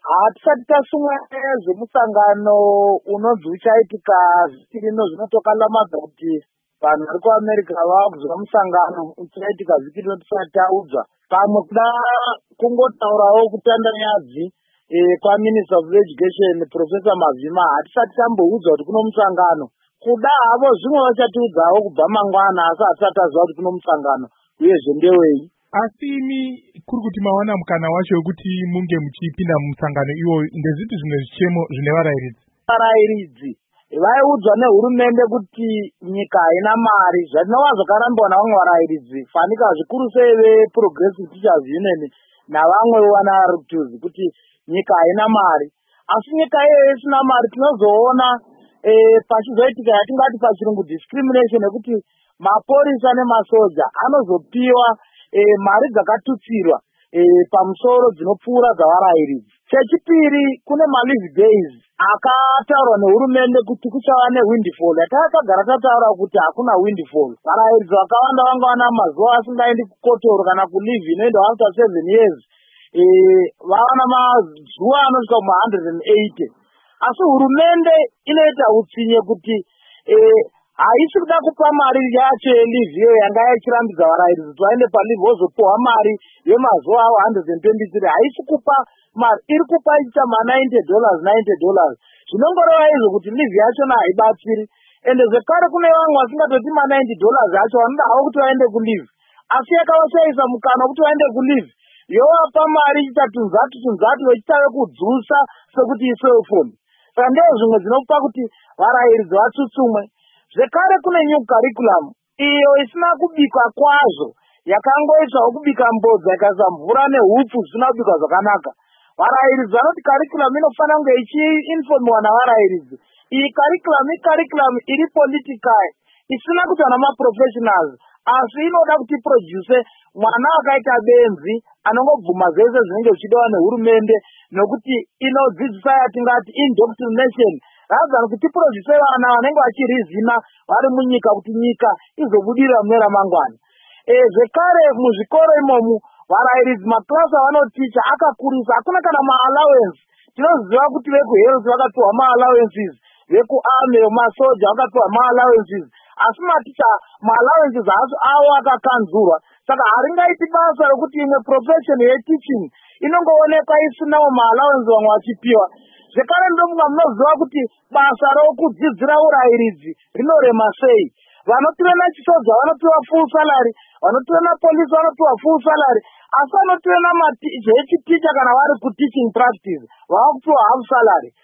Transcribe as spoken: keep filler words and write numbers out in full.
hatisati tasumwa zvemusangano unonzi uchaitika vhiki rino zvinotokalamadza kuti vanhu vari kuamerica vaakuzwa musangano uchaitika vhiki rino tisati taudzwa. Pamwe kuda kungotaurawo kutandanyadzi kwaminister of education Professor Mavhima hatisati tamboudzwa kuti kuno musangano. Kuda havo zvimwe vachatiudzawo kubva mangwana asi hatisati taziva kuti kuno musangano uyezve ndewei. Asi imi kuri kuti mawana mukana wacho wekuti munge muchipinda mumusangano iwoyo ndezvipi zvimwe zvichemo zvine varayiridzi? Varayiridzi vaiudzwa nehurumende kuti nyika haina mari. Zvatinova zvakarambiwa navamwe varayiridzi fanika zvikuru sei veProgressive Teachers Union navamwe vanaRutuzi kuti nyika haina mari. Asi nyika iyoyo isina mari tinozoona eh, pachizoitika yatingati pachirungu discrimination yekuti maporisa nemasoja anozopiwa E, mari dzakatutsirwa e, pamusoro dzinopfuura dzavarayiridzi. Chechipiri kune malive days akataurwa nehurumende kuti kuchava newindfall yatakagara tataura kuti hakuna windfall. Varayiridzi vakawanda vanga vana mazuva asingaendi kukotoro kana kulive inoenda after seven years e, vana mazuva anosvika kuma one hundred eighty. Asi hurumende inoita utsinye kuti e, haisi kuda kupa mari yacho yelive iyo yanga ichirambidza varayiridzi kuti vaende palive vozopiwa mari yemazuva avo one hundred twenty-three. Haisi kupa mari, iri kupa ichita ma ninety dollars ninety dollars. Zvinongoreva izvo kuti live yachona haibatsiri. Ende zvekare kune vamwe vasingatoti ma ninety dollars acho vanoda havo kuti vaende kulive asi yakavashaisa mukana kuti vaende kulive yovapa mari ichita tunzatu tunzatu vechitave kudzusa sekuti iselfoni. Saka ndeo zvimwe zvinopa kuti varayiridzi vatsutsumwe. Zvekare kune new curriculum iyo isina kubikwa kwazvo yakangoitwa kubika mbodza ikaisa mvura nehupfu zvisina kubikwa zvakanaka. Varayiridzi vanoti curriculum inofanira kunge ichiinfomiwa navarayiridzi. Iyi curriculum icurriculum iri political isina kuti vana maprofessionals asi inoda kuti produce mwana akaita benzi anongobvuma zvese zvinenge zvichidiwa nehurumende nokuti inodzidzisa yatingati indoctrination rather than kuti produce vana vanenge vachirizina vari munyika kuti nyika izobudirira mune ramangwana. E, zvekare muzvikoro imomu varayiridzi maklasi avanoticha akakurisa hakuna kana maallowance. Tinoziva kuti vekuhealth vakapiwa maallowances, vekuarmy masoja vakapiwa maallowances, asi maticha maallowances avo akakanzurwa. Saka haringaiti basa rokuti imwe profession yeteaching inongoonekwa isinawo maallowances vamwe vachipiwa. Zvekare ndomunga munoziva kuti basa rokudzidzira urayiridzi rinorema sei. Vanotirena chisoja vanopiwa full salary, vanotirena polisi vanopiwa full salary, asi vanotirena zvechiticha kana vari kuteaching practice vava kupiwa half salary.